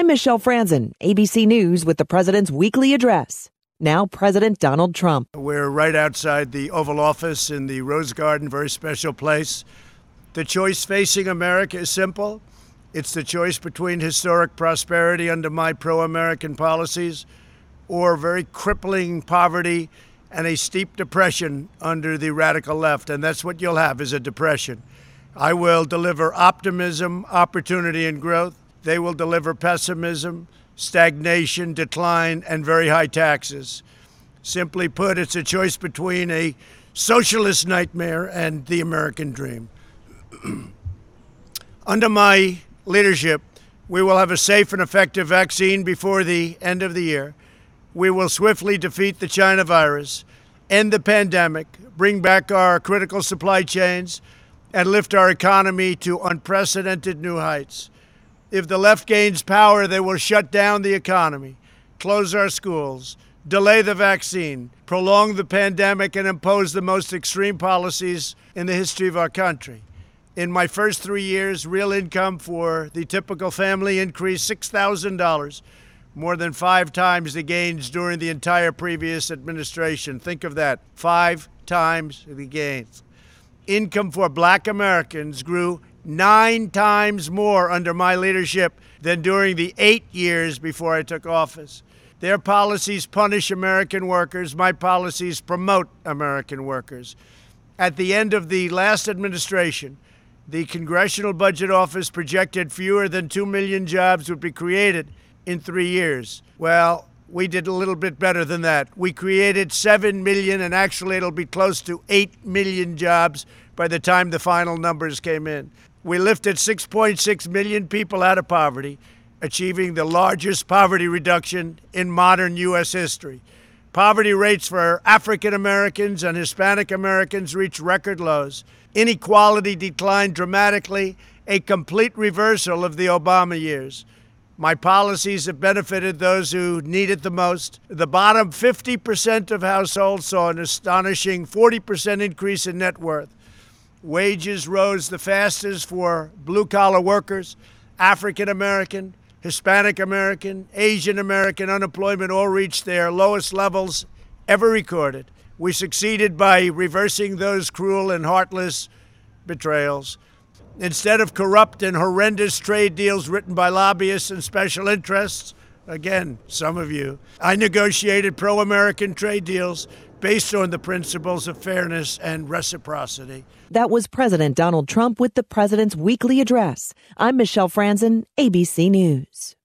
I'm Michelle Franzen, ABC News with the President's weekly address. Now, President Donald Trump. We're right outside the Oval Office in the Rose Garden, very special place. The choice facing America is simple. It's the choice between historic prosperity under my pro-American policies or very crippling poverty and a steep depression under the radical left. And that's what you'll have, is a depression. I will deliver optimism, opportunity, and growth. They will deliver pessimism, stagnation, decline, and very high taxes. Simply put, it's a choice between a socialist nightmare and the American dream. Under my leadership, we will have a safe and effective vaccine before the end of the year. We will swiftly defeat the China virus, end the pandemic, bring back our critical supply chains, and lift our economy to unprecedented new heights. If the left gains power, they will shut down the economy, close our schools, delay the vaccine, prolong the pandemic, and impose the most extreme policies in the history of our country. In my first 3 years, real income for the typical family increased $6,000, more than 5 times the gains during the entire previous administration. Think of that, 5 times the gains. Income for Black Americans grew 9 times more under my leadership than during the 8 years before I took office. Their policies punish American workers. My policies promote American workers. At the end of the last administration, the Congressional Budget Office projected fewer than 2 million jobs would be created in 3 years. Well, we did a little bit better than that. We created 7 million, and actually it'll be close to 8 million jobs by the time the final numbers came in. We lifted 6.6 million people out of poverty, achieving the largest poverty reduction in modern U.S. history. Poverty rates for African Americans and Hispanic Americans reached record lows. Inequality declined dramatically, a complete reversal of the Obama years. My policies have benefited those who need it the most. The bottom 50% of households saw an astonishing 40% increase in net worth. Wages rose the fastest for blue-collar workers, African American, Hispanic American, Asian American. Unemployment all reached their lowest levels ever recorded. We succeeded by reversing those cruel and heartless betrayals. Instead of corrupt and horrendous trade deals written by lobbyists and special interests, again, some of you, I negotiated pro-American trade deals based on the principles of fairness and reciprocity. That was President Donald Trump with the President's weekly address. I'm Michelle Franzen, ABC News.